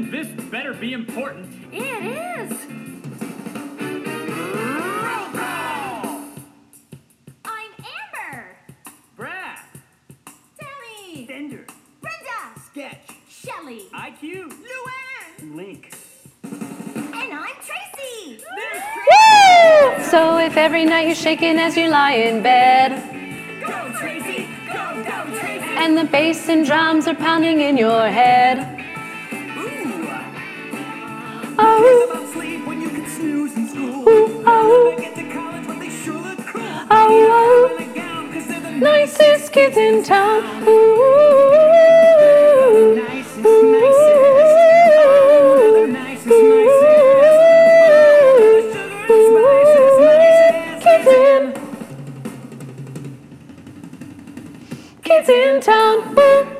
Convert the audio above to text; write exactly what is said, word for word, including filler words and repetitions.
This better be important. It is. Roll call! I'm Amber. Brad. Tammy. Bender. Brenda. Sketch. Shelley. I Q. Luann. Link. And I'm Tracy. There's Woo! So if every night you're shaking as you lie in bed, Go, Tracy! Go, go, Tracy! and the bass and drums are pounding in your head. Ooh! Oh, Cares about sleep when you can snooze in school. ooh, oh, Never get to college, but they sure look cool. oh, Wear a gown 'cause they're the oh, nicest kids in town. Ooh, nicest, nicest. Oh, they're nicest, nicest. Oh, the sugar and spices, nicest. Kids in, kids in town. Ooh.